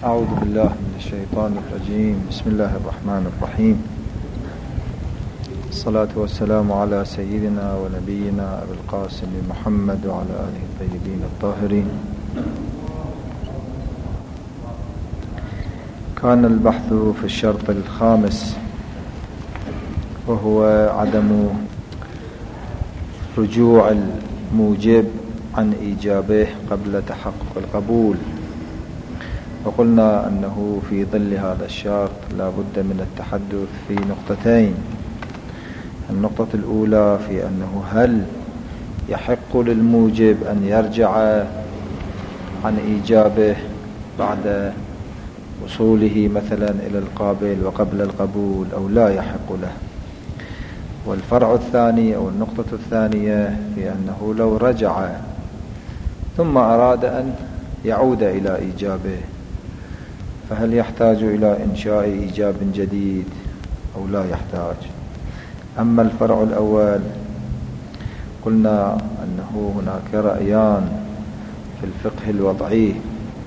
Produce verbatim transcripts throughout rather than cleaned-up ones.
أعوذ بالله من الشيطان الرجيم. بسم الله الرحمن الرحيم. الصلاة والسلام على سيدنا ونبينا أبي القاسم محمد وعلى آله الطيبين الطاهرين. كان البحث في الشرط الخامس وهو عدم رجوع الموجب عن إيجابه قبل تحقق القبول، وقلنا أنه في ظل هذا الشرط لا بد من التحدث في نقطتين. النقطة الأولى في أنه هل يحق للموجب أن يرجع عن إيجابه بعد وصوله مثلا إلى القابل وقبل القبول أو لا يحق له. والفرع الثاني أو النقطة الثانية في أنه لو رجع ثم أراد أن يعود إلى إيجابه فهل يحتاج إلى إنشاء إيجاب جديد أو لا يحتاج؟ أما الفرع الأول قلنا أنه هناك رأيان في الفقه الوضعي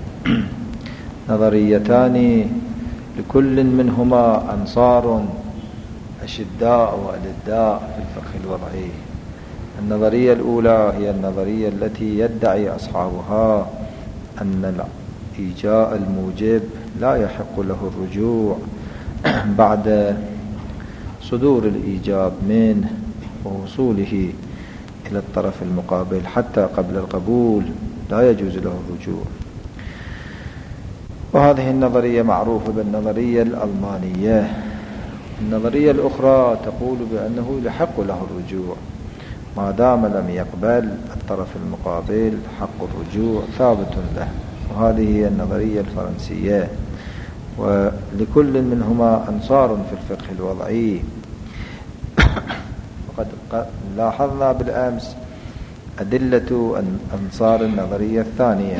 نظريتان لكل منهما أنصار أشداء وألداء في الفقه الوضعي. النظرية الأولى هي النظرية التي يدعي أصحابها أن إيجاء الموجب لا يحق له الرجوع بعد صدور الإيجاب منه ووصوله إلى الطرف المقابل حتى قبل القبول لا يجوز له الرجوع. وهذه النظرية معروفة بالنظرية الألمانية. النظرية الأخرى تقول بأنه يحق له الرجوع ما دام لم يقبل الطرف المقابل، حق الرجوع ثابت له، وهذه هي النظرية الفرنسية. ولكل منهما أنصار في الفقه الوضعي. وقد لاحظنا بالأمس أدلة أنصار النظرية الثانية،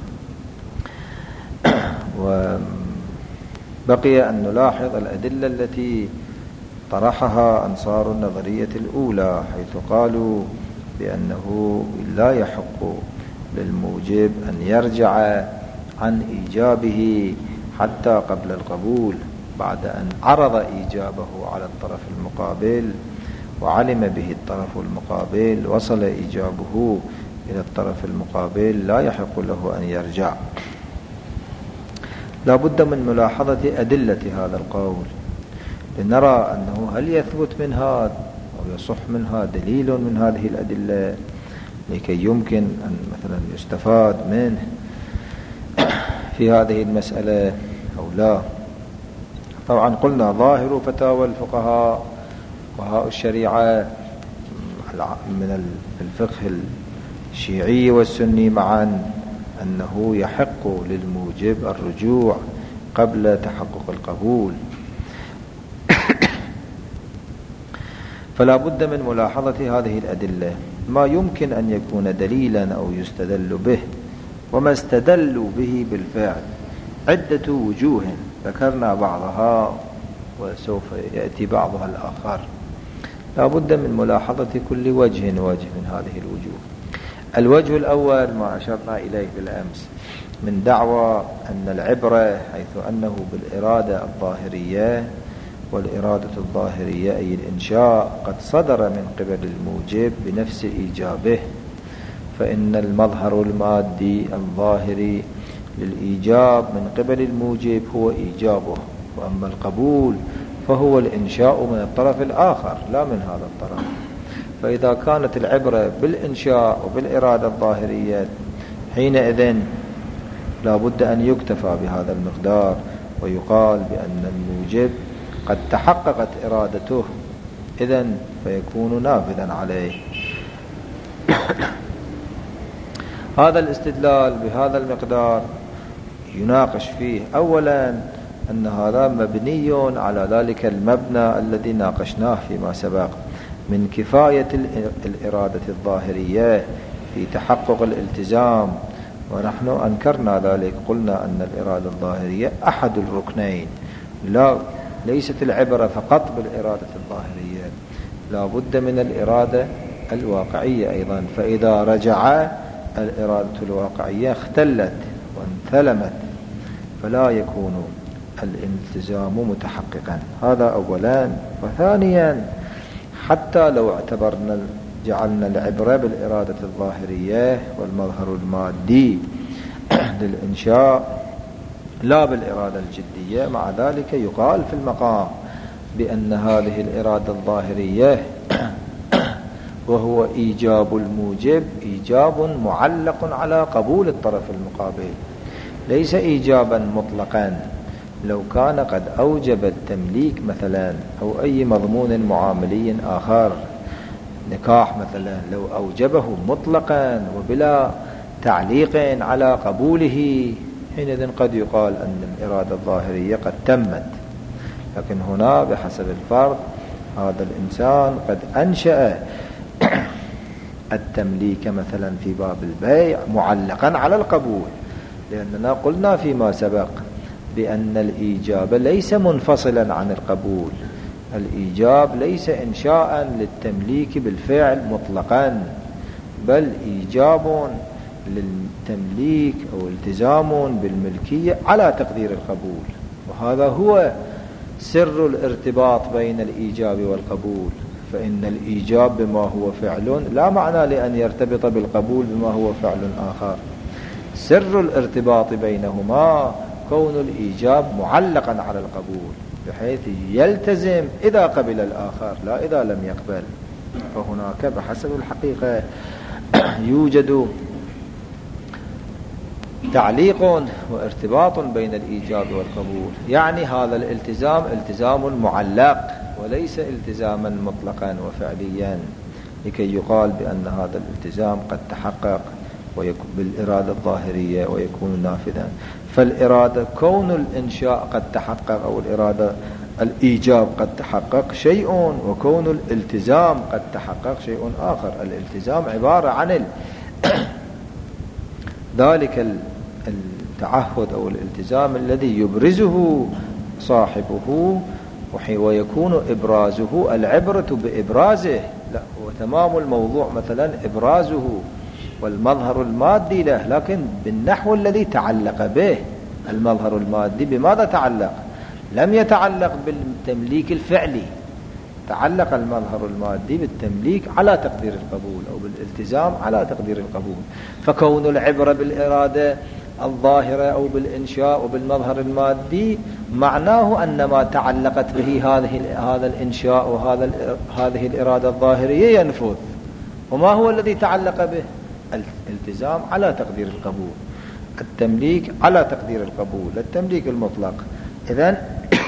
وبقي أن نلاحظ الأدلة التي طرحها أنصار النظرية الأولى، حيث قالوا بأنه لا يحق للموجب أن يرجع عن إيجابه حتى قبل القبول بعد أن عرض إيجابه على الطرف المقابل وعلم به الطرف المقابل، وصل إيجابه إلى الطرف المقابل، لا يحق له أن يرجع. لا بد من ملاحظة أدلة هذا القول لنرى أنه هل يثبت من هذا أو يصح منها دليل من هذه الأدلة لكي يمكن أن مثلا يستفاد منه في هذه المسألة أو لا. طبعا قلنا ظاهر فتاوى الفقهاء فقهاء الشريعة من الفقه الشيعي والسني معا أنه يحق للموجب الرجوع قبل تحقق القبول. فلا بد من ملاحظة هذه الأدلة، ما يمكن أن يكون دليلا أو يستدل به وما استدلوا به بالفعل عدة وجوه ذكرنا بعضها وسوف يأتي بعضها الآخر. لا بد من ملاحظة كل وجه وجه من هذه الوجوه. الوجه الأول ما أشرنا إليه بالأمس من دعوى أن العبرة حيث أنه بالإرادة الظاهرية، والإرادة الظاهرية أي الإنشاء قد صدر من قبل الموجب بنفس إيجابه، فإن المظهر المادي الظاهري للإيجاب من قبل الموجب هو إيجابه، وأما القبول فهو الإنشاء من الطرف الآخر لا من هذا الطرف. فإذا كانت العبرة بالإنشاء وبالإرادة الظاهرية حينئذ لا بد أن يكتفى بهذا المقدار ويقال بأن الموجب قد تحققت إرادته، إذن فيكون نافذا عليه. هذا الاستدلال بهذا المقدار يناقش فيه أولا أن هذا مبني على ذلك المبنى الذي ناقشناه فيما سبق من كفاية الإرادة الظاهرية في تحقق الالتزام، ونحن أنكرنا ذلك، قلنا أن الإرادة الظاهرية أحد الركنين، لا ليست العبرة فقط بالإرادة الظاهرية، لا بد من الإرادة الواقعية أيضا. فإذا رجع الإرادة الواقعية اختلت وانثلمت فلا يكون الالتزام متحققا. هذا أولا. وثانيا حتى لو اعتبرنا جعلنا العبرة بالإرادة الظاهرية والمظهر المادي للإنشاء لا بالإرادة الجدية، مع ذلك يقال في المقام بأن هذه الإرادة الظاهرية وهو إيجاب الموجب إيجاب معلق على قبول الطرف المقابل، ليس إيجابا مطلقا. لو كان قد أوجب التمليك مثلا أو أي مضمون معاملي آخر، نكاح مثلا، لو أوجبه مطلقا وبلا تعليق على قبوله، حينئذ قد يقال أن الإرادة الظاهرية قد تمت. لكن هنا بحسب الفرض هذا الإنسان قد أنشأ التمليك مثلا في باب البيع معلقا على القبول، لأننا قلنا فيما سبق بأن الإيجاب ليس منفصلا عن القبول. الإيجاب ليس إنشاء للتمليك بالفعل مطلقا، بل إيجاب للتمليك أو التزام بالملكية على تقدير القبول. وهذا هو سر الارتباط بين الإيجاب والقبول. فإن الإيجاب بما هو فعل لا معنى لأن يرتبط بالقبول بما هو فعل آخر. سر الارتباط بينهما كون الإيجاب معلقا على القبول، بحيث يلتزم إذا قبل الآخر لا إذا لم يقبل. فهناك بحسب الحقيقة يوجد تعليق وارتباط بين الإيجاب والقبول، يعني هذا الالتزام التزام معلق وليس التزاما مطلقا وفعليا، لكي يقال بأن هذا الالتزام قد تحقق ويكون بالإرادة الظاهرية ويكون نافذا. فالإرادة كون الإنشاء قد تحقق أو الإرادة الإيجاب قد تحقق شيء، وكون الالتزام قد تحقق شيء آخر. الالتزام عبارة عن ال... ذلك التعهد أو الالتزام الذي يبرزه صاحبه، ويكون إبرازه العبرة بإبرازه، لا هو تمام الموضوع مثلا إبرازه والمظهر المادي له، لكن بالنحو الذي تعلق به. المظهر المادي بماذا تعلق؟ لم يتعلق بالتمليك الفعلي، تعلق المظهر المادي بالتمليك على تقدير القبول أو بالالتزام على تقدير القبول. فكون العبرة بالإرادة الظاهرة أو بالإنشاء وبالمظهر المادي معناه أن ما تعلقت به هذه هذا الإنشاء وهذا هذه الإرادة الظاهرية ينفذ. وما هو الذي تعلق به؟ الالتزام على تقدير القبول، التمليك على تقدير القبول، التمليك المطلق. إذن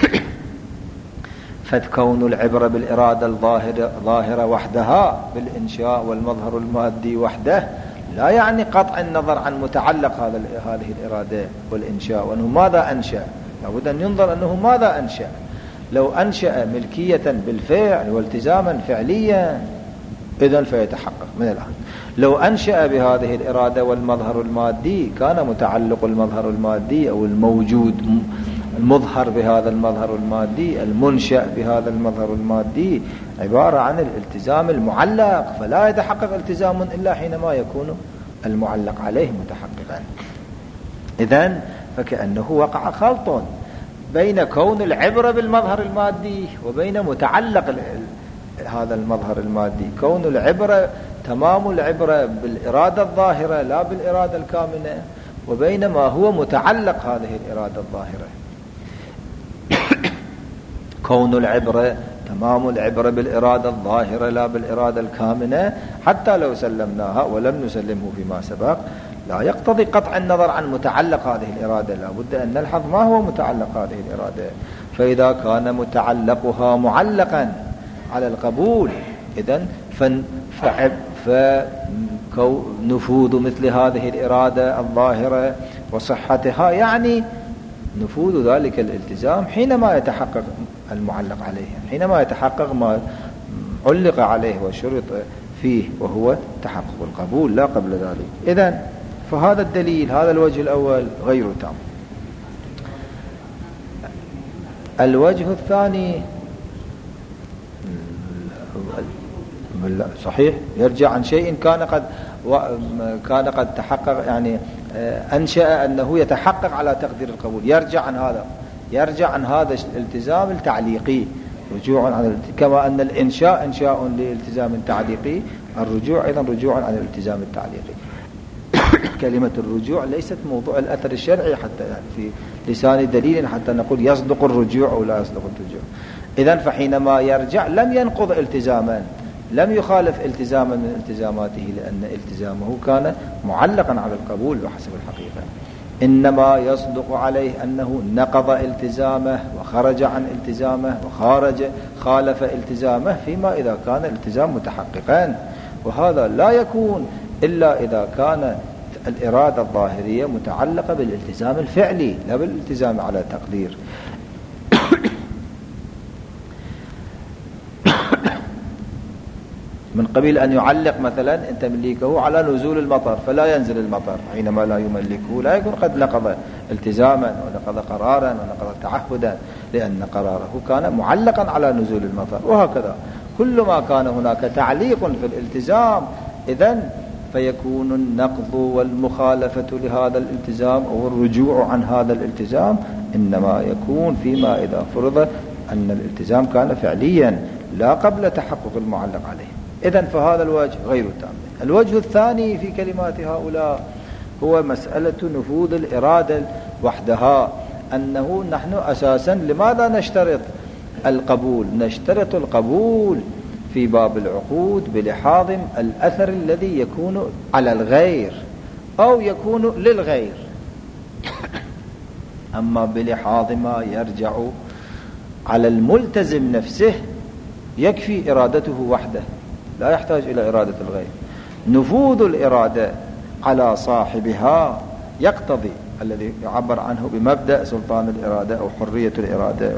فكون العبرة بالإرادة الظاهرة ظاهرة وحدها بالإنشاء والمظهر المادي وحده لا يعني قطع النظر عن متعلق هذا هذه الإرادة والإنشاء، وأنه ماذا أنشأ. لابد أن ينظر أنه ماذا أنشأ. لو أنشأ ملكية بالفعل والتزاما فعليا إذن فيتحقق من الآن. لو أنشأ بهذه الإرادة والمظهر المادي كان متعلق المظهر المادي أو الموجود المظهر بهذا المظهر المادي المنشأ بهذا المظهر المادي عبارة عن الالتزام المعلق، فلا يتحقق التزام إلا حينما يكون المعلق عليه متحققا. إذن فكأنه وقع خلط بين كون العبرة بالمظهر المادي وبين متعلق هذا المظهر المادي. كون العبرة تمام العبرة بالإرادة الظاهرة لا بالإرادة الكامنة، وبينما هو متعلق هذه الإرادة الظاهرة. كون العبرة تمام العبرة بالإرادة الظاهرة لا بالإرادة الكامنة، حتى لو سلمناها ولم نسلمه فيما سبق لا يقتضي قطع النظر عن متعلق هذه الإرادة. لا بد أن نلحظ ما هو متعلق هذه الإرادة. فإذا كان متعلقها معلقا على القبول إذن فنفوذ مثل هذه الإرادة الظاهرة وصحتها يعني نفوذ ذلك الالتزام حينما يتحقق المعلق عليه، حينما يتحقق ما علق عليه وشرط فيه وهو تحقق القبول لا قبل ذلك. إذن فهذا الدليل هذا الوجه الأول غير تام. الوجه الثاني صحيح يرجع عن شيء كان قد كان قد تحقق، يعني أنشأ أنه يتحقق على تقدير القبول، يرجع عن هذا يرجع عن هذا الالتزام التعليقي رجوع عن، كما أن الإنشاء إنشاء لالتزام تعليقي، الرجوع أيضا رجوع عن الالتزام التعليقي. كلمة الرجوع ليست موضوع الأثر الشرعي حتى يعني في لسان دليل حتى نقول يصدق الرجوع أو لا يصدق الرجوع. إذن فحينما يرجع لم ينقض التزاما، لم يخالف التزاما من التزاماته، لأن التزامه كان معلقا على القبول بحسب الحقيقة، إنما يصدق عليه أنه نقض التزامه وخرج عن التزامه وخارج خالف التزامه فيما إذا كان الالتزام متحققا، وهذا لا يكون إلا إذا كان الإرادة الظاهرية متعلقة بالالتزام الفعلي لا بالالتزام على تقدير. من قبيل أن يعلق مثلا أن تمليكه على نزول المطر فلا ينزل المطر، حينما لا يملكه لا يكون قد نقض التزاما ونقض قرارا ونقض تعهدا، لأن قراره كان معلقا على نزول المطر. وهكذا كل ما كان هناك تعليق في الالتزام إذن فيكون النقض والمخالفة لهذا الالتزام أو الرجوع عن هذا الالتزام إنما يكون فيما إذا فرض أن الالتزام كان فعليا لا قبل تحقق المعلق عليه. إذن فهذا الوجه غير تام. الوجه الثاني في كلمات هؤلاء هو مسألة نفوذ الإرادة وحدها، أنه نحن أساسا لماذا نشترط القبول؟ نشترط القبول في باب العقود بلحاظ الأثر الذي يكون على الغير أو يكون للغير، أما بلحاظ ما يرجع على الملتزم نفسه يكفي إرادته وحده لا يحتاج إلى إرادة الغير. نفوذ الإرادة على صاحبها يقتضي الذي يعبر عنه بمبدأ سلطان الإرادة أو حرية الإرادة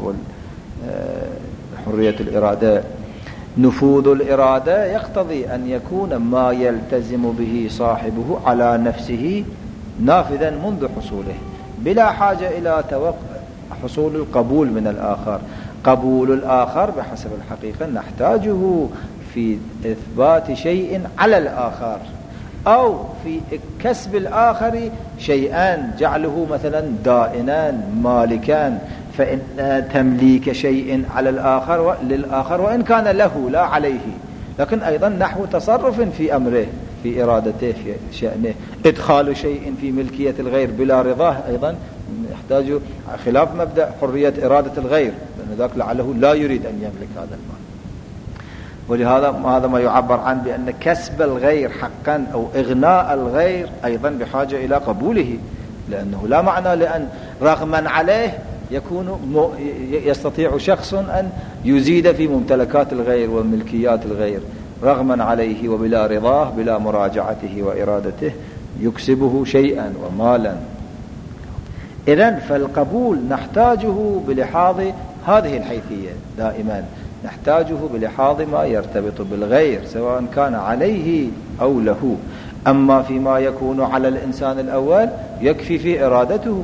وحرية الإرادة. نفوذ الإرادة يقتضي أن يكون ما يلتزم به صاحبه على نفسه نافذا منذ حصوله بلا حاجة إلى توقع حصول القبول من الآخر. قبول الآخر بحسب الحقيقة نحتاجه في إثبات شيء على الآخر أو في كسب الآخر شيئا جعله مثلا دائنا مالكا، فإن تمليك شيء على الآخر للآخر وإن كان له لا عليه، لكن أيضا نحو تصرف في أمره في إرادته في شأنه. إدخال شيء في ملكية الغير بلا رضاه أيضا يحتاج خلاف مبدأ حرية إرادة الغير، لأن ذاك لعله لا يريد أن يملك هذا المال. ولهذا هذا ما يعبر عن بأن كسب الغير حقا أو إغناء الغير أيضا بحاجة إلى قبوله، لأنه لا معنى لأن رغما عليه يكون يستطيع شخص أن يزيد في ممتلكات الغير وملكيات الغير رغما عليه وبلا رضاه بلا مراجعته وإرادته يكسبه شيئا ومالا. إذن فالقبول نحتاجه بلحاظ هذه الحيثية دائما، نحتاجه بلحاظ ما يرتبط بالغير سواء كان عليه أو له. أما فيما يكون على الإنسان الأول يكفي في إرادته.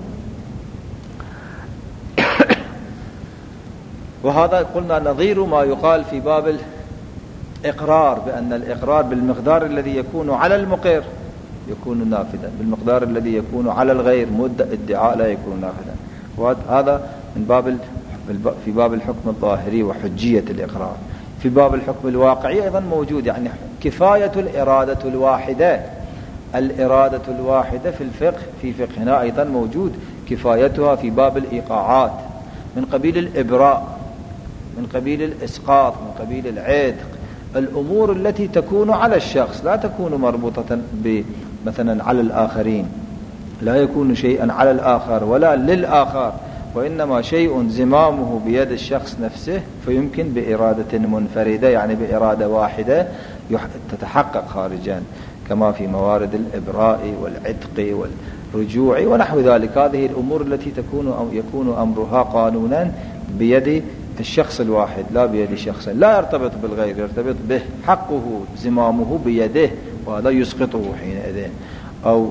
وهذا قلنا نظير ما يقال في باب الإقرار، بأن الإقرار بالمقدار الذي يكون على المقر يكون نافذا، بالمقدار الذي يكون على الغير مدة ادعاء لا يكون نافذا. وهذا من باب في باب الحكم الظاهري وحجية الإقرار. في باب الحكم الواقعي أيضا موجود، يعني كفاية الإرادة الواحدة. الإرادة الواحدة في الفقه في فقهنا أيضا موجود كفايتها في باب الإيقاعات من قبيل الإبراء، من قبيل الإسقاط، من قبيل العتق، الأمور التي تكون على الشخص لا تكون مربوطة مثلا على الآخرين، لا يكون شيئا على الآخر ولا للآخر، وإنما شيء زمامه بيد الشخص نفسه، فيمكن بإرادة منفردة يعني بإرادة واحدة تتحقق خارجا، كما في موارد الإبراء والعتق والرجوع ونحو ذلك. هذه الأمور التي تكون أو يكون أمرها قانونا بيد الشخص الواحد لا بيد شخص لا يرتبط بالغير، يرتبط به، حقه زمامه بيده، وهذا يسقطه حينئذ أو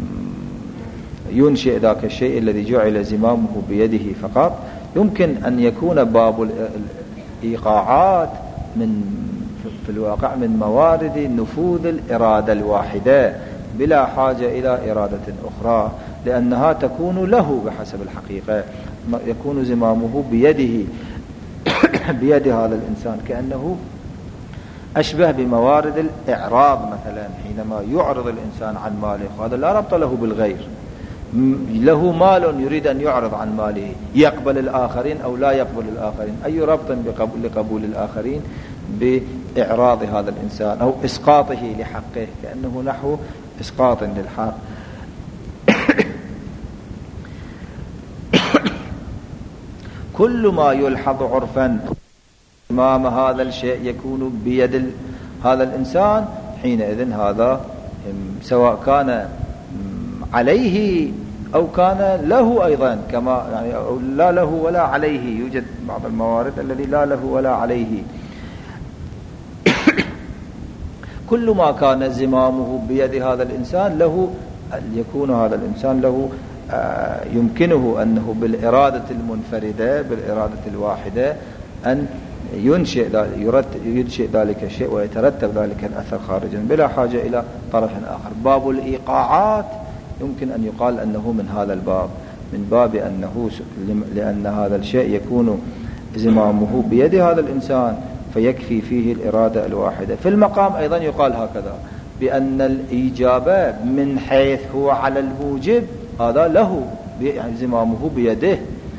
ينشئ ذاك الشيء الذي جعل زمامه بيده فقط. يمكن أن يكون باب الإيقاعات من في الواقع من موارد نفوذ الإرادة الواحدة، بلا حاجة إلى إرادة أخرى، لأنها تكون له بحسب الحقيقة، يكون زمامه بيده بيد هذا الإنسان، كأنه أشبه بموارد الإعراض مثلا، حينما يعرض الإنسان عن ماله، هذا لا ربط له بالغير، له مال يريد أن يعرض عن ماله، يقبل الآخرين أو لا يقبل الآخرين، أي ربط لقبول الآخرين بإعراض هذا الإنسان أو إسقاطه لحقه، كأنه نحو إسقاط للحق. كل ما يلحظ عرفا إمام هذا الشيء يكون بيد هذا الإنسان، حينئذ هذا سواء كان عليه أو كان له أيضا، كما يعني أو لا له ولا عليه، يوجد بعض الموارد الذي لا له ولا عليه. كل ما كان زمامه بيد هذا الإنسان له، يكون هذا الإنسان له يمكنه أنه بالإرادة المنفردة بالإرادة الواحدة أن ينشئ ينشئ ذلك الشيء ويترتب ذلك الأثر خارجا بلا حاجة إلى طرف آخر. باب الإيقاعات يمكن أن يقال أنه من هذا الباب، من باب أنه لأن هذا الشيء يكون زمامه بيد هذا الإنسان فيكفي فيه الإرادة الواحدة. في المقام أيضا يقال هكذا، بأن الإيجاب من حيث هو على الموجب هذا له، يعني زمامه بيده،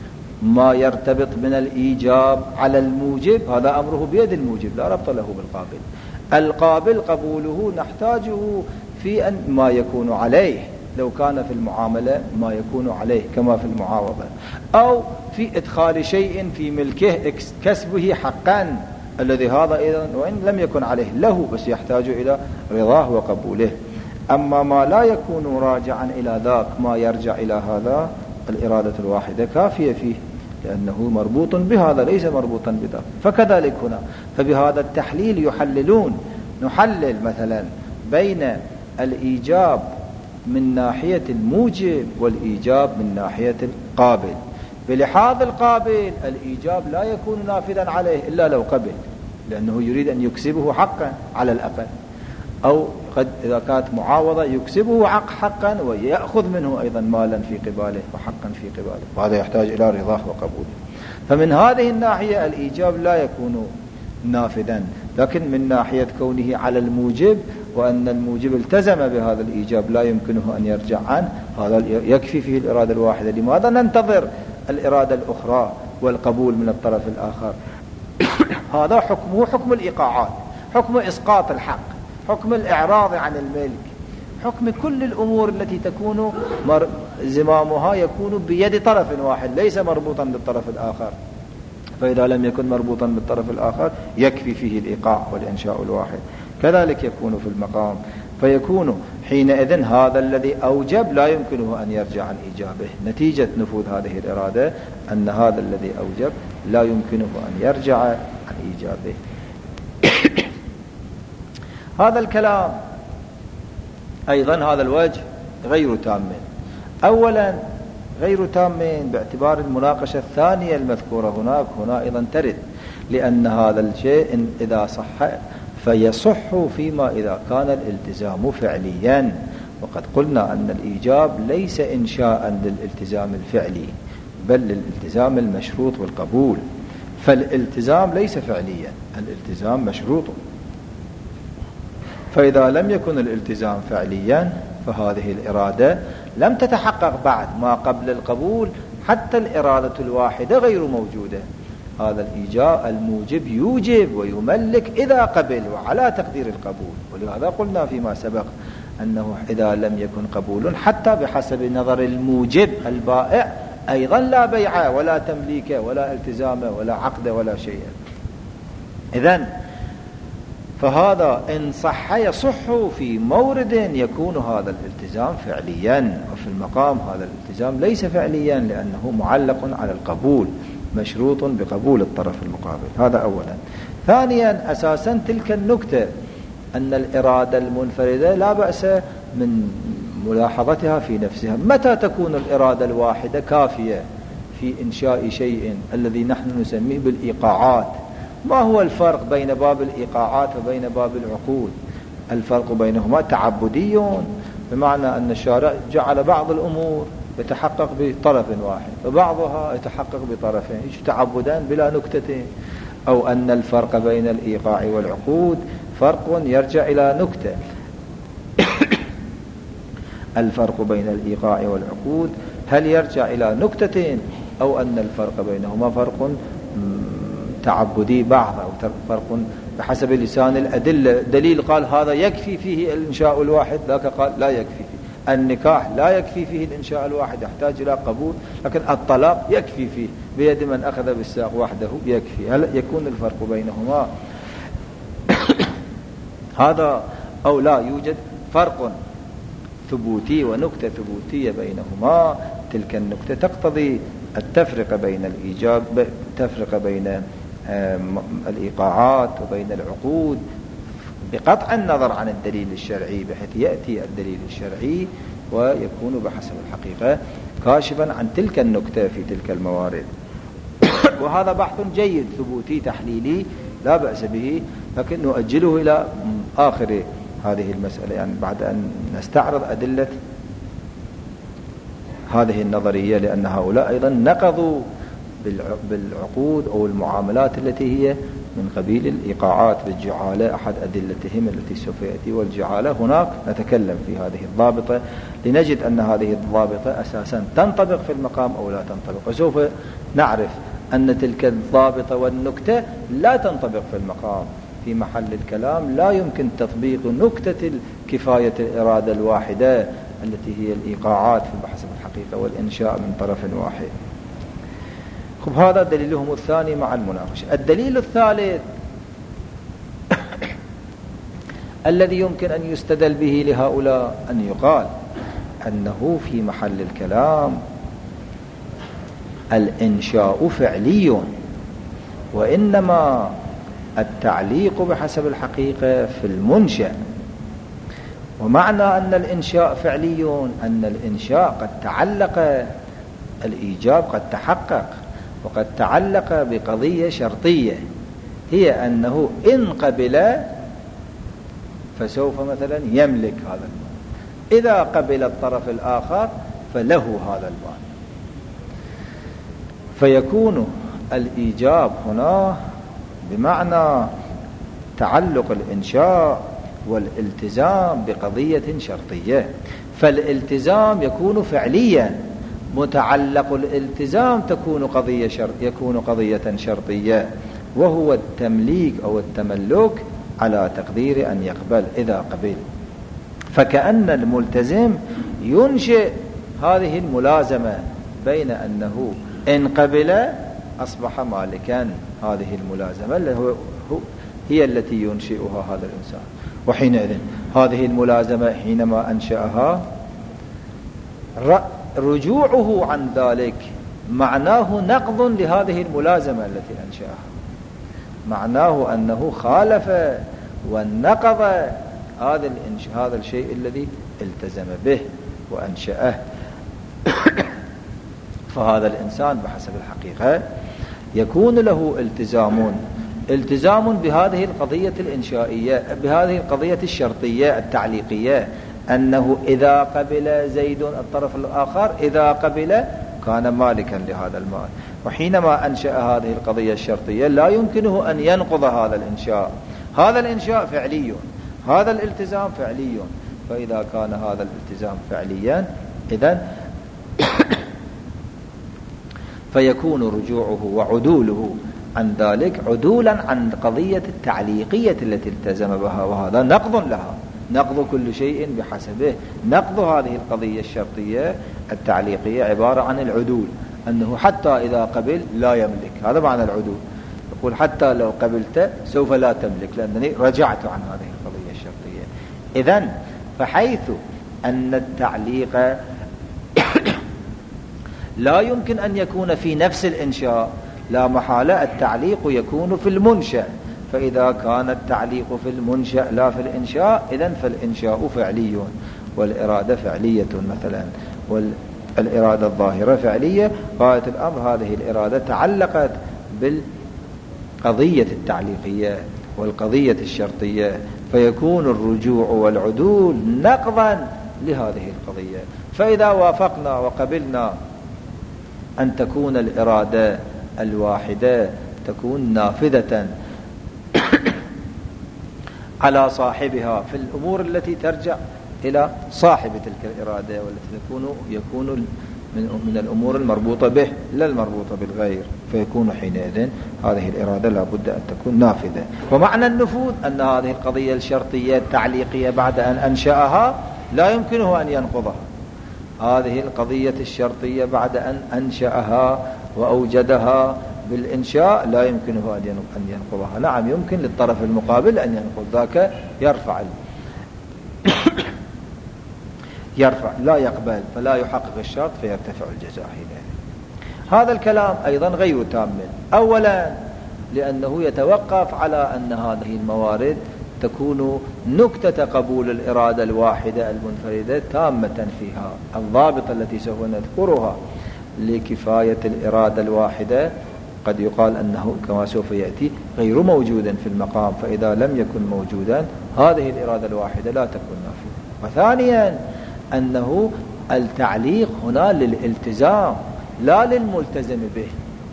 ما يرتبط من الإيجاب على الموجب هذا أمره بيد الموجب، لا ربط له بالقابل. القابل قبوله نحتاجه في أن ما يكون عليه، لو كان في المعاملة ما يكون عليه كما في المعاوضة، أو في إدخال شيء في ملكه كسبه حقا، الذي هذا إذن وإن لم يكن عليه له، بس يحتاج إلى رضاه وقبوله. أما ما لا يكون راجعا إلى ذاك، ما يرجع إلى هذا، الإرادة الواحدة كافية فيه، لأنه مربوط بهذا ليس مربوطا بذاك. فكذلك هنا، فبهذا التحليل يحللون، نحلل مثلا بين الإيجاب من ناحية الموجب والإيجاب من ناحية القابل. بلحاظ القابل الإيجاب لا يكون نافذا عليه إلا لو قبل، لأنه يريد أن يكسبه حقا على الأقل، أو قد إذا كانت معاوضة يكسبه حق حقا ويأخذ منه أيضا مالا في قباله وحقا في قباله، وهذا يحتاج إلى رضاه وقبوله. فمن هذه الناحية الإيجاب لا يكون نافذا، لكن من ناحية كونه على الموجب وأن الموجب التزم بهذا الإيجاب لا يمكنه أن يرجع عنه، هذا يكفي فيه الإرادة الواحدة. لماذا ننتظر الإرادة الأخرى والقبول من الطرف الآخر؟ هذا حكمه حكم الإيقاعات، حكم إسقاط الحق، حكم الإعراض عن الملك، حكم كل الأمور التي تكون زمامها يكون بيد طرف واحد ليس مربوطا بالطرف الآخر. فإذا لم يكن مربوطا بالطرف الآخر يكفي فيه الإيقاع والإنشاء الواحد. كذلك يكون في المقام، فيكون حينئذ هذا الذي أوجب لا يمكنه أن يرجع عن إيجابه، نتيجة نفوذ هذه الإرادة أن هذا الذي أوجب لا يمكنه أن يرجع عن إيجابه. هذا الكلام أيضا هذا الوجه غير تام. أولا غير تام باعتبار المناقشة الثانية المذكورة هناك، هنا أيضا ترد، لأن هذا الشيء إذا صح فيصح فيما إذا كان الالتزام فعليا، وقد قلنا أن الإيجاب ليس إنشاء للالتزام الفعلي بل للالتزام المشروط والقبول، فالالتزام ليس فعليا، الالتزام مشروط. فإذا لم يكن الالتزام فعليا فهذه الإرادة لم تتحقق بعد، ما قبل القبول حتى الإرادة الواحدة غير موجودة. هذا الإيجاب الموجب يوجب ويملك إذا قبل وعلى تقدير القبول، ولهذا قلنا فيما سبق أنه إذا لم يكن قبول حتى بحسب نظر الموجب البائع أيضا لا بيع ولا تمليك ولا التزام ولا عقد ولا شيء. إذن فهذا إن صح يصح في مورد يكون هذا الالتزام فعليا، وفي المقام هذا الالتزام ليس فعليا لأنه معلق على القبول، مشروط بقبول الطرف المقابل. هذا أولا. ثانيا أساسا تلك النكتة أن الإرادة المنفردة لا بأس من ملاحظتها في نفسها. متى تكون الإرادة الواحدة كافية في إنشاء شيء الذي نحن نسميه بالإيقاعات؟ ما هو الفرق بين باب الإيقاعات وبين باب العقود؟ الفرق بينهما تعبدي بمعنى أن الشارع جعل بعض الأمور يتحقق بطرف واحد وبعضها يتحقق بطرفين، تعبدان بلا نكتتين، أو أن الفرق بين الإيقاع والعقود فرق يرجع إلى نكتة. الفرق بين الإيقاع والعقود هل يرجع إلى نكتتين، أو أن الفرق بينهما فرق تعبدي بعض، أو فرق بحسب لسان الأدلة. دليل قال هذا يكفي فيه الإنشاء الواحد، ذاك قال لا يكفي فيه. النكاح لا يكفي فيه الإنشاء الواحد، يحتاج إلى قبول، لكن الطلاق يكفي فيه، بيد من أخذ بالساق وحده يكفي. هل يكون الفرق بينهما هذا أو لا يوجد فرق ثبوتي ونكتة ثبوتية بينهما؟ تلك النكتة تقتضي التفرقة بين الإيجاب، تفرقة بين الإيقاعات وبين العقود بقطع النظر عن الدليل الشرعي، بحيث يأتي الدليل الشرعي ويكون بحسب الحقيقة كاشفا عن تلك النكتة في تلك الموارد. وهذا بحث جيد ثبوتي تحليلي لا بأس به، لكن نؤجله إلى آخر هذه المسألة، يعني بعد أن نستعرض أدلة هذه النظرية، لأن هؤلاء أيضا نقضوا بالعقود أو المعاملات التي هي من قبيل الإيقاعات بالجعالة، أحد أدلتهم التي سوف يأتي. والجعالة هناك نتكلم في هذه الضابطة لنجد أن هذه الضابطة أساسا تنطبق في المقام أو لا تنطبق، وسوف نعرف أن تلك الضابطة والنكتة لا تنطبق في المقام. في محل الكلام لا يمكن تطبيق نكتة الكفاية الإرادة الواحدة التي هي الإيقاعات في بحسب الحقيقة والإنشاء من طرف واحد. خب هذا دليلهم الثاني مع المناقشة. الدليل الثالث الذي يمكن أن يستدل به لهؤلاء أن يقال أنه في محل الكلام الإنشاء فعلي، وإنما التعليق بحسب الحقيقة في المنشأ. ومعنى أن الإنشاء فعلي أن الإنشاء قد تعلق، الإيجاب قد تحقق وقد تعلق بقضية شرطية، هي أنه إن قبل فسوف مثلا يملك هذا المال، إذا قبل الطرف الآخر فله هذا المال. فيكون الإيجاب هنا بمعنى تعلق الإنشاء والالتزام بقضية شرطية، فالالتزام يكون فعليا، متعلق الالتزام تكون قضية شر يكون قضية شرطية، وهو التمليك أو التملك على تقدير أن يقبل إذا قبل. فكأن الملتزم ينشئ هذه الملازمة بين أنه إن قبل أصبح مالكا، هذه الملازمة اللي هو هي التي ينشئها هذا الإنسان. وحينئذ هذه الملازمة حينما أنشأها رجوعه عن ذلك معناه نقض لهذه الملازمة التي أنشأها، معناه أنه خالف ونقض هذا هذا الشيء الذي التزم به وأنشأه. فهذا الإنسان بحسب الحقيقة يكون له التزام التزام بهذه القضية الإنشائية، بهذه القضية الشرطية التعليقية، أنه إذا قبل زيد الطرف الآخر إذا قبل كان مالكا لهذا المال. وحينما أنشأ هذه القضية الشرطية لا يمكنه أن ينقض هذا الإنشاء، هذا الإنشاء فعلي، هذا الالتزام فعلي. فإذا كان هذا الالتزام فعليا إذن فيكون رجوعه وعدوله عن ذلك عدولا عن قضية التعليقية التي التزم بها، وهذا نقض لها، نقض كل شيء بحسبه. نقض هذه القضية الشرطية التعليقية عبارة عن العدول، أنه حتى إذا قبل لا يملك، هذا معنى العدول. يقول حتى لو قبلت سوف لا تملك لأنني رجعت عن هذه القضية الشرطية. إذن فحيث أن التعليق لا يمكن أن يكون في نفس الإنشاء، لا محالة التعليق يكون في المنشأ. فإذا كان التعليق في المنشأ لا في الإنشاء إذن فالإنشاء فعلي والإرادة فعلية مثلا، والإرادة الظاهرة فعلية. غاية الأمر هذه الإرادة تعلقت بالقضية التعليقية والقضية الشرطية، فيكون الرجوع والعدول نقضا لهذه القضية. فإذا وافقنا وقبلنا أن تكون الإرادة الواحدة تكون نافذة على صاحبها في الأمور التي ترجع إلى صاحب تلك الإرادة، والتي تكون يكون من من الأمور المربوطة به لا المربوطة بالغير، فيكون حينئذ هذه الإرادة لا بد أن تكون نافذة. ومعنى النفوذ أن هذه القضية الشرطية التعليقية بعد أن أنشأها لا يمكنه أن ينقضها. هذه القضية الشرطية بعد أن أنشأها وأوجدها بالإنشاء لا يمكنه أن ينقضها. نعم يمكن للطرف المقابل أن ينقض، ذاك يرفع يرفع لا يقبل فلا يحقق الشرط فيرتفع الجزاء. هذا الكلام أيضا غير تام. أولا لأنه يتوقف على أن هذه الموارد تكون نكتة قبول الإرادة الواحدة المنفردة تامة فيها. الضابط التي سوف نذكرها لكفاية الإرادة الواحدة قد يقال أنه كما سوف يأتي غير موجود في المقام، فإذا لم يكن موجودا هذه الإرادة الواحدة لا تكون نافذة. وثانيا أنه التعليق هنا للالتزام لا للملتزم به.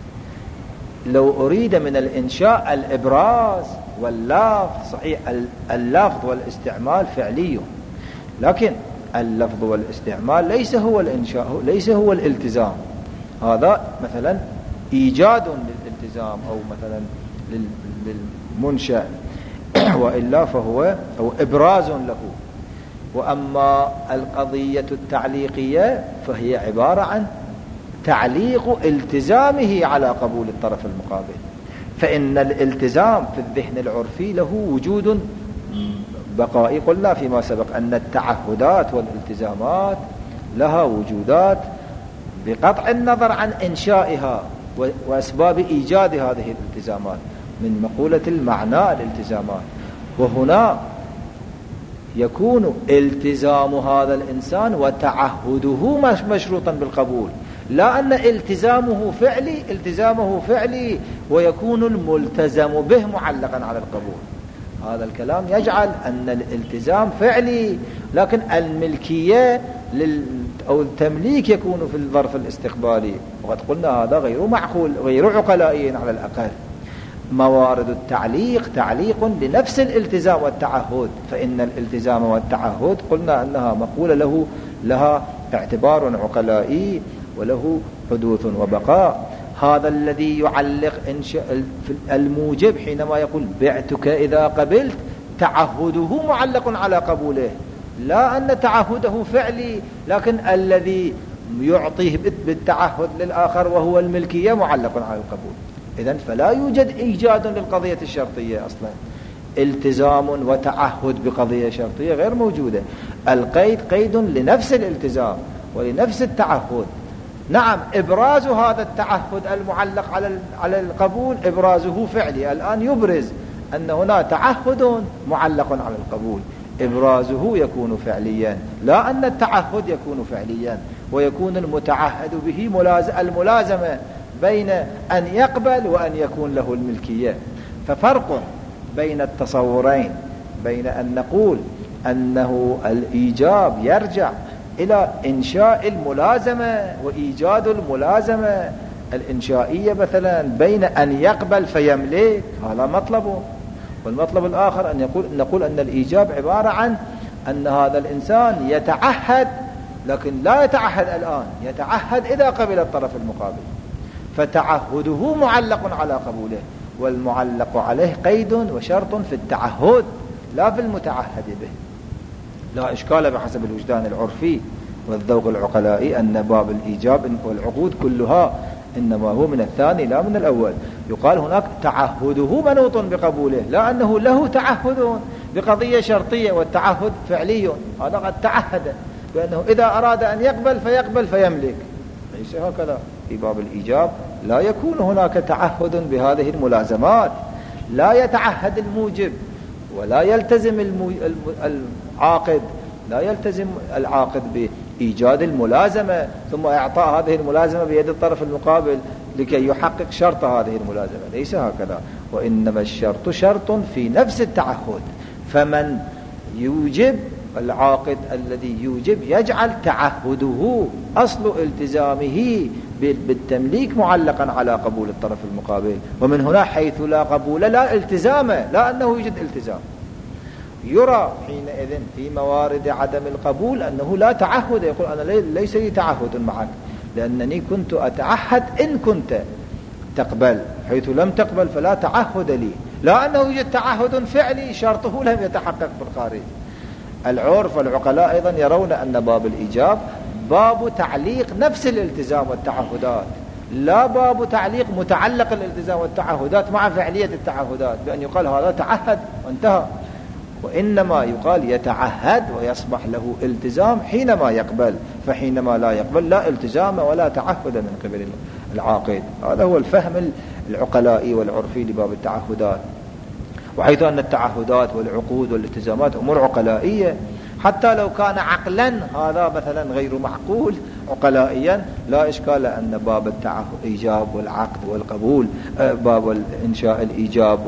لو أريد من الإنشاء الإبراز واللفظ، صحيح اللفظ والاستعمال فعلي، لكن اللفظ والاستعمال ليس هو الإنشاء، ليس هو الالتزام. هذا مثلا إيجاد للالتزام أو مثلا للمنشأ، وإلا فهو أو إبراز له. وأما القضية التعليقية فهي عبارة عن تعليق التزامه على قبول الطرف المقابل. فإن الالتزام في الذهن العرفي له وجود بقائي. قلنا فيما سبق أن التعهدات والالتزامات لها وجودات بقطع النظر عن إنشائها وأسباب إيجاد هذه الالتزامات من مقولة المعنى الالتزامات. وهنا يكون التزام هذا الإنسان وتعهده مشروطا بالقبول، لا أن التزامه فعلي التزامه فعلي ويكون الملتزم به معلقا على القبول. هذا الكلام يجعل أن الالتزام فعلي، لكن الملكية لل أو التمليك يكون في الظرف الاستقبالي. وقد قلنا هذا غير معقول غير عقلائي على الأقل. موارد التعليق تعليق لنفس الالتزام والتعهد، فإن الالتزام والتعهد قلنا أنها مقولة له لها اعتبار عقلائي وله حدوث وبقاء. هذا الذي يعلق الموجب حينما يقول بعتك إذا قبلت تعهده معلق على قبوله، لا أن تعهده فعلي، لكن الذي يعطيه بالتعهد للآخر وهو الملكية معلق على القبول. إذن فلا يوجد إيجاد للقضية الشرطية أصلا. التزام وتعهد بقضية شرطية غير موجودة. القيد قيد لنفس الالتزام ولنفس التعهد. نعم إبراز هذا التعهد المعلق على على القبول إبرازه فعلي، الآن يبرز أن هنا تعهد معلق على القبول، إبرازه يكون فعليا، لا أن التعهد يكون فعليا. ويكون المتعهد به الملازمة بين أن يقبل وأن يكون له الملكية. ففرق بين التصورين، بين أن نقول أنه الإيجاب يرجع إلى إنشاء الملازمة وإيجاد الملازمة الإنشائية مثلا بين أن يقبل فيملك، هذا مطلبه. والمطلب الآخر أن يقول نقول أن الإيجاب عبارة عن أن هذا الإنسان يتعهد، لكن لا يتعهد الآن، يتعهد إذا قبل الطرف المقابل، فتعهده معلق على قبوله. والمعلق عليه قيد وشرط في التعهد لا في المتعهد به. لا إشكال بحسب الوجدان العرفي والذوق العقلائي أن باب الإيجاب والعقود كلها إنما هو من الثاني لا من الأول. يقال هناك تعهده منوط بقبوله، لا أنه له تعهد بقضية شرطية والتعهد فعلي. هذا قد تعهد بأنه إذا أراد أن يقبل فيقبل فيملك، ليس هكذا. في باب الإيجاب لا يكون هناك تعهد بهذه الملازمات، لا يتعهد الموجب ولا يلتزم العاقد لا يلتزم العاقد بإيجاد الملازمة ثم إعطاء هذه الملازمة بيد الطرف المقابل لكي يحقق شرط هذه الملازمة، ليس هكذا. وإنما الشرط شرط في نفس التعهد. فمن يوجب العاقد الذي يوجب يجعل تعهده أصل التزامه بالتمليك معلقا على قبول الطرف المقابل، ومن هنا حيث لا قبول لا التزام، لا أنه يوجد التزام. يرى حينئذ في موارد عدم القبول أنه لا تعهد، يقول أنا ليس لي تعهد معك لأنني كنت أتعهد إن كنت تقبل، حيث لم تقبل فلا تعهد لي، لا أنه يوجد تعهد فعلي شرطه لم يتحقق بالخارج. العرف والعقلاء أيضا يرون أن باب الإيجاب باب تعليق نفس الالتزام والتعهدات، لا باب تعليق متعلق الالتزام والتعهدات مع فعلية التعهدات بأن يقال هذا تعهد وانتهى، وإنما يقال يتعهد ويصبح له التزام حينما يقبل، فحينما لا يقبل لا التزام ولا تعهد من قبل العاقد. هذا هو الفهم العقلائي والعرفي لباب التعهدات. وحيث أن التعهدات والعقود والالتزامات أمور عقلائية، حتى لو كان عقلا هذا مثلا غير معقول عقلائيا لا إشكال أن باب الإيجاب والعقد والقبول باب الإنشاء الإيجاب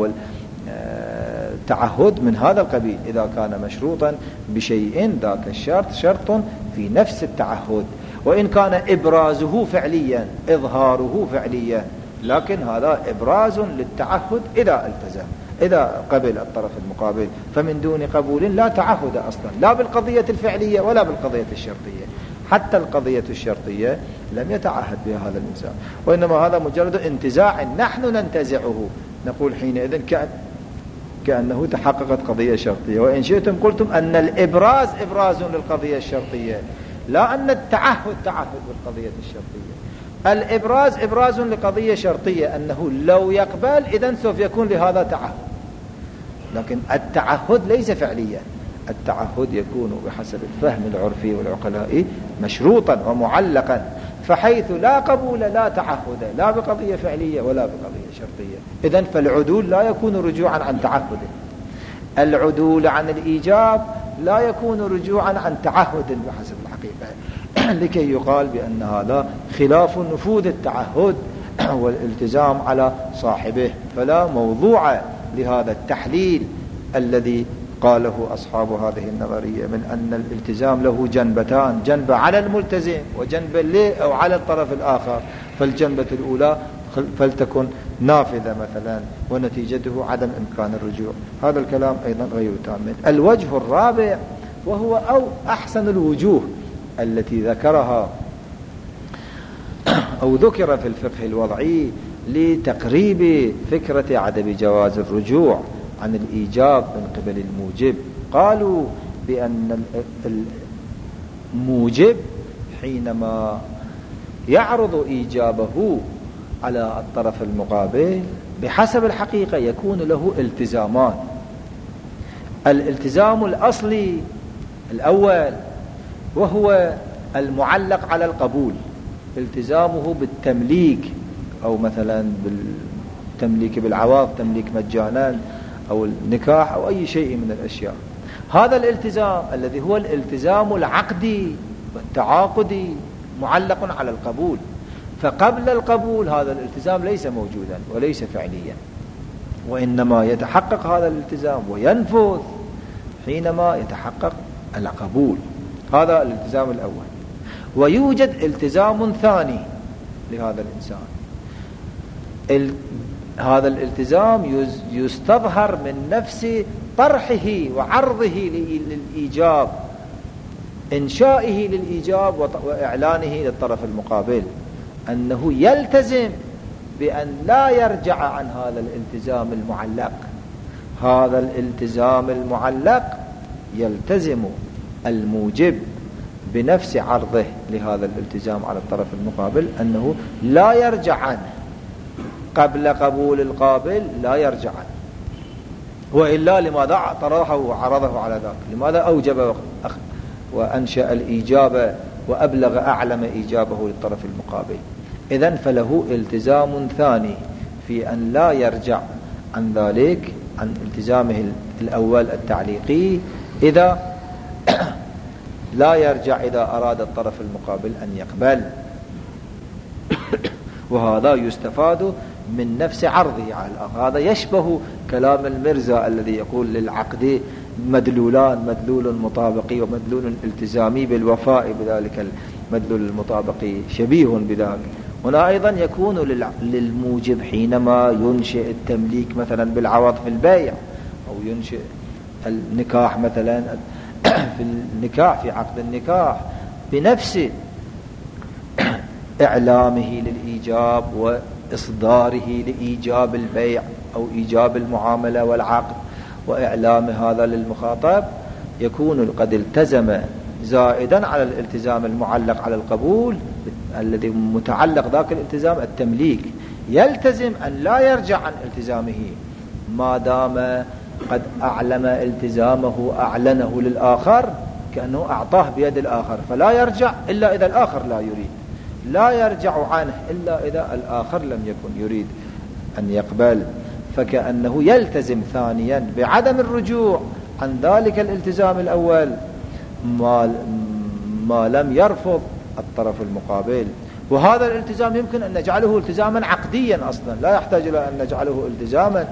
والتعهد من هذا القبيل إذا كان مشروطا بشيء ذاك الشرط شرط في نفس التعهد، وإن كان إبرازه فعليا إظهاره فعليا، لكن هذا إبراز للتعهد إذا التزم إذا قبل الطرف المقابل، فمن دون قبول لا تعهد أصلا لا بالقضية الفعلية ولا بالقضية الشرطية. حتى القضية الشرطية لم يتعهد بها هذا الإنسان، وإنما هذا مجرد انتزاع نحن ننتزعه، نقول حينئذ كأن كأنه تحققت قضية شرطية. وإن شئتم قلتم أن الإبراز إبراز للقضية الشرطية، لا أن التعهد تعهد بالقضية الشرطية. الإبراز إبراز لقضية شرطية أنه لو يقبل إذن سوف يكون لهذا تعهد، لكن التعهد ليس فعليا، التعهد يكون بحسب الفهم العرفي والعقلائي مشروطا ومعلقا، فحيث لا قبول لا تعهد لا بقضية فعلية ولا بقضية شرطية، إذن فالعدول لا يكون رجوعا عن تعهد، العدول عن الإيجاب لا يكون رجوعا عن تعهد بحسب الحقيقة لكي يقال بأن هذا خلاف نفوذ التعهد والالتزام على صاحبه، فلا موضوع لهذا التحليل الذي قاله أصحاب هذه النظرية من أن الالتزام له جنبتان، جنبة على الملتزم وجنبة ليه أو على الطرف الآخر، فالجنبة الأولى فلتكن نافذة مثلا ونتيجته عدم إمكان الرجوع. هذا الكلام أيضا غير تام. الوجه الرابع وهو أو أحسن الوجوه التي ذكرها أو ذكر في الفقه الوضعي لتقريب فكرة عدم جواز الرجوع عن الإيجاب من قبل الموجب، قالوا بأن الموجب حينما يعرض إيجابه على الطرف المقابل بحسب الحقيقة يكون له التزامان. الالتزام الأصلي الأول وهو المعلق على القبول، التزامه بالتمليك أو مثلا بالتمليك بالعوض، تمليك مجانا أو النكاح أو أي شيء من الأشياء. هذا الالتزام الذي هو الالتزام العقدي والتعاقدي معلق على القبول، فقبل القبول هذا الالتزام ليس موجودا وليس فعليا، وإنما يتحقق هذا الالتزام وينفذ حينما يتحقق القبول. هذا الالتزام الأول. ويوجد التزام ثاني لهذا الإنسان، ال... هذا الالتزام يستظهر من نفس طرحه وعرضه للإيجاب، إنشائه للإيجاب وإعلانه للطرف المقابل، أنه يلتزم بأن لا يرجع عن هذا الالتزام المعلق. هذا الالتزام المعلق يلتزم الموجب بنفس عرضه لهذا الالتزام على الطرف المقابل أنه لا يرجع عنه، قبل قبول القابل لا يرجع عنه، وإلا لماذا طرحه وعرضه على ذاك؟ لماذا أوجب وأنشأ الإيجاب وأبلغ أعلم إيجابه للطرف المقابل؟ إذن فله التزام ثاني في أن لا يرجع عن ذلك، عن التزامه الأول التعليقي، إذا لا يرجع إذا أراد الطرف المقابل أن يقبل. وهذا يستفاد من نفس عرضه على الآخر. هذا يشبه كلام المرزا الذي يقول للعقد مدلولان، مدلول مطابقي ومدلول التزامي بالوفاء بذلك المدلول المطابقي شبيه بذلك. هنا أيضا يكون للموجب حينما ينشئ التمليك مثلا بالعوض في البيع، أو ينشئ النكاح مثلا في النكاح في عقد النكاح بنفس إعلامه للإيجاب وإصداره لإيجاب البيع أو إيجاب المعاملة والعقد وإعلام هذا للمخاطب، يكون قد التزم زائدا على الالتزام المعلق على القبول الذي متعلق ذاك الالتزام التمليك، يلتزم أن لا يرجع عن التزامه ما دام قد أعلم التزامه أعلنه للآخر كأنه أعطاه بيد الآخر، فلا يرجع إلا إذا الآخر لا يريد، لا يرجع عنه إلا إذا الآخر لم يكن يريد أن يقبل، فكأنه يلتزم ثانيا بعدم الرجوع عن ذلك الالتزام الأول ما, ما لم يرفض الطرف المقابل. وهذا الالتزام يمكن أن نجعله التزاما عقديا أصلا، لا يحتاج إلى أن نجعله التزاما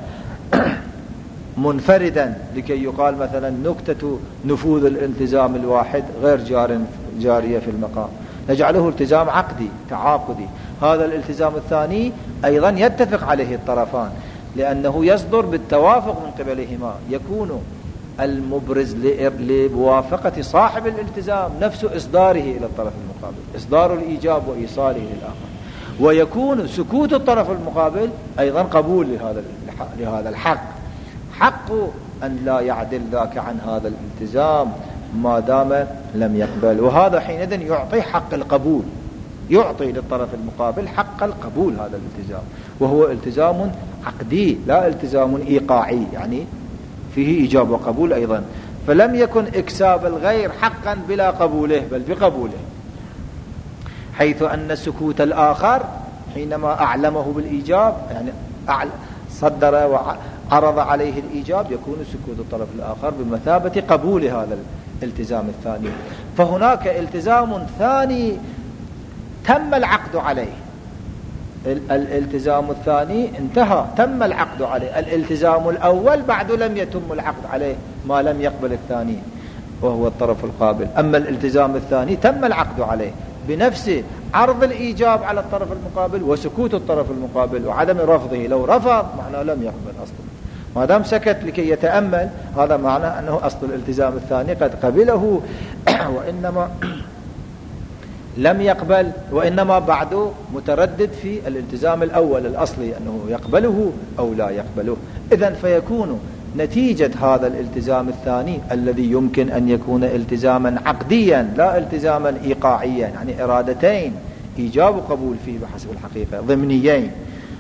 منفردا لكي يقال مثلا نكتة نفوذ الالتزام الواحد غير جار جارية في المقام، نجعله التزام عقدي تعاقدي. هذا الالتزام الثاني أيضا يتفق عليه الطرفان لأنه يصدر بالتوافق من قبلهما، يكون المبرز لموافقة صاحب الالتزام نفس إصداره إلى الطرف المقابل، إصدار الإيجاب وإيصاله للآخر، ويكون سكوت الطرف المقابل أيضا قبول لهذا لهذا الحق، حق أن لا يعدل ذاك عن هذا الالتزام ما دام لم يقبل. وهذا حينئذ يعطي حق القبول، يعطي للطرف المقابل حق القبول هذا الالتزام، وهو التزام عقدي لا التزام إيقاعي يعني فيه إيجاب وقبول أيضا، فلم يكن إكساب الغير حقا بلا قبوله بل بقبوله، حيث أن سكوت الآخر حينما أعلمه بالإيجاب يعني صدر وعرض عليه الإيجاب يكون سكوت الطرف الآخر بمثابة قبول هذا الالتزام الثاني. فهناك التزام ثاني تم العقد عليه، الالتزام الثاني انتهى تم العقد عليه، الالتزام الأول بعد لم يتم العقد عليه ما لم يقبل الثاني وهو الطرف القابل، أما الالتزام الثاني تم العقد عليه بنفس عرض الإيجاب على الطرف المقابل وسكوت الطرف المقابل وعدم رفضه، لو رفض معناه لم يقبل أصلا، ما دام سكت لكي يتأمل هذا معناه أنه أصل الالتزام الثاني قد قبله وإنما لم يقبل، وإنما بعده متردد في الالتزام الأول الأصلي أنه يقبله أو لا يقبله. إذن فيكون نتيجة هذا الالتزام الثاني الذي يمكن أن يكون التزاما عقديا لا التزاما إيقاعيا يعني إرادتين إيجاب وقبول فيه بحسب الحقيقة ضمنيين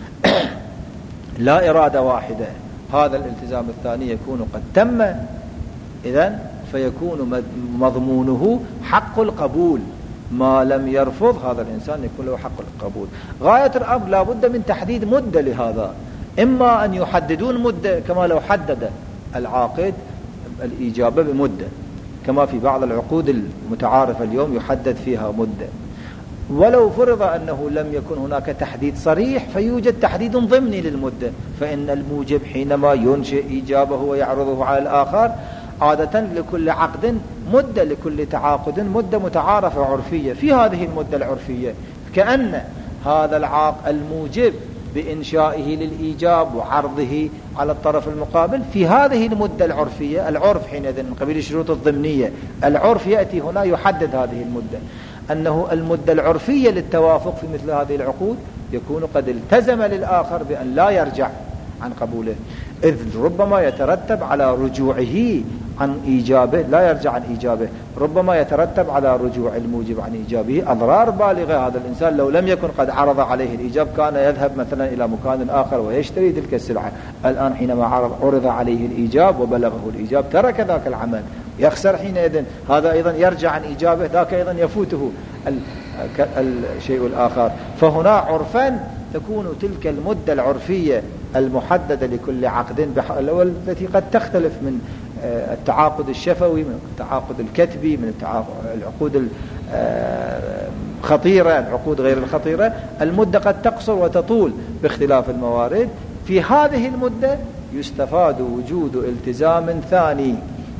لا إرادة واحدة، هذا الالتزام الثاني يكون قد تم، إذن فيكون مضمونه حق القبول ما لم يرفض هذا الإنسان يكون له حق القبول. غاية الأمر لا بد من تحديد مدة لهذا، إما أن يحددون مدة كما لو حدد العاقد الإجابة بمدة كما في بعض العقود المتعارفة اليوم يحدد فيها مدة، ولو فرض أنه لم يكن هناك تحديد صريح فيوجد تحديد ضمني للمدة، فإن الموجب حينما ينشئ إجابه ويعرضه على الآخر عادة لكل عقد مدة، لكل تعاقد مدة متعارفة عرفية، في هذه المدة العرفية كأن هذا العاق الموجب بإنشائه للإيجاب وعرضه على الطرف المقابل في هذه المدة العرفية، العرف حينئذ من قبيل الشروط الضمنية، العرف يأتي هنا يحدد هذه المدة، أنه المدة العرفية للتوافق في مثل هذه العقود يكون قد التزم للآخر بأن لا يرجع عن قبوله، إذ ربما يترتب على رجوعه عن إيجابه لا يرجع عن إيجابه، ربما يترتب على رجوع الموجب عن إيجابه أضرار بالغة. هذا الإنسان لو لم يكن قد عرض عليه الإيجاب كان يذهب مثلا إلى مكان آخر ويشتري تلك السلعة، الآن حينما عرض عليه الإيجاب وبلغه الإيجاب ترك ذاك العمل، يخسر حينئذ، هذا أيضا يرجع عن إيجابه، ذاك أيضا يفوته الشيء الآخر. فهنا عرفا تكون تلك المدة العرفية المحددة لكل عقد التي قد تختلف من التعاقد الشفوي من التعاقد الكتبي من العقود الخطيرة العقود غير الخطيرة، المدة قد تقصر وتطول باختلاف الموارد، في هذه المدة يستفاد وجود التزام ثاني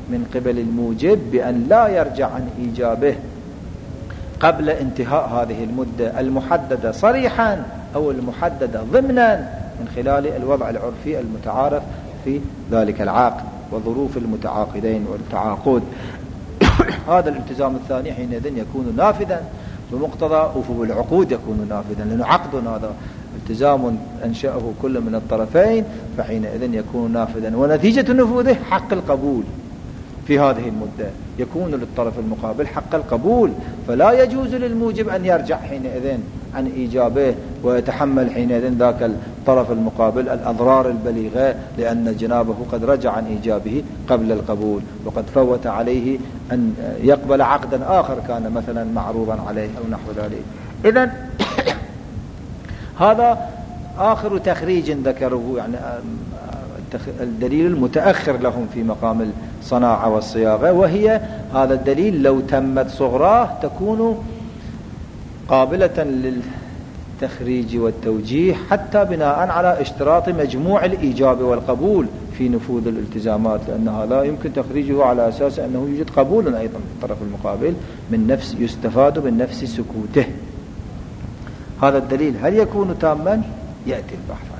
من قبل الموجب بأن لا يرجع عن إيجابه قبل انتهاء هذه المدة المحددة صريحا أو المحددة ضمنا من خلال الوضع العرفي المتعارف في ذلك العقد وظروف المتعاقدين والتعاقد. هذا الالتزام الثاني حينئذ يكون نافذا بمقتضى أفو العقود، يكون نافذا لأنه عقد هذا التزام أنشأه كل من الطرفين، فحينئذ يكون نافذا، ونتيجة نفوذه حق القبول في هذه المدة، يكون للطرف المقابل حق القبول، فلا يجوز للموجب أن يرجع حينئذ عن إيجابه ويتحمل حينئذ ذاك الطرف المقابل الأضرار البليغة، لأن جنابه قد رجع عن إيجابه قبل القبول، وقد فوت عليه أن يقبل عقدا آخر كان مثلا معروضا عليه أو نحو ذلك. إذن هذا آخر تخريج ذكره، يعني الدليل المتأخر لهم في مقام الصناعة والصياغة، وهي هذا الدليل لو تمت صغراه تكون قابلة للتخريج والتوجيه حتى بناء على اشتراط مجموع الإيجاب والقبول في نفوذ الالتزامات، لأن هذا يمكن تخريجه على أساس أنه يوجد قبول أيضا في الطرف المقابل من نفس يستفاد من نفس سكوته. هذا الدليل هل يكون تاما؟ يأتي البحث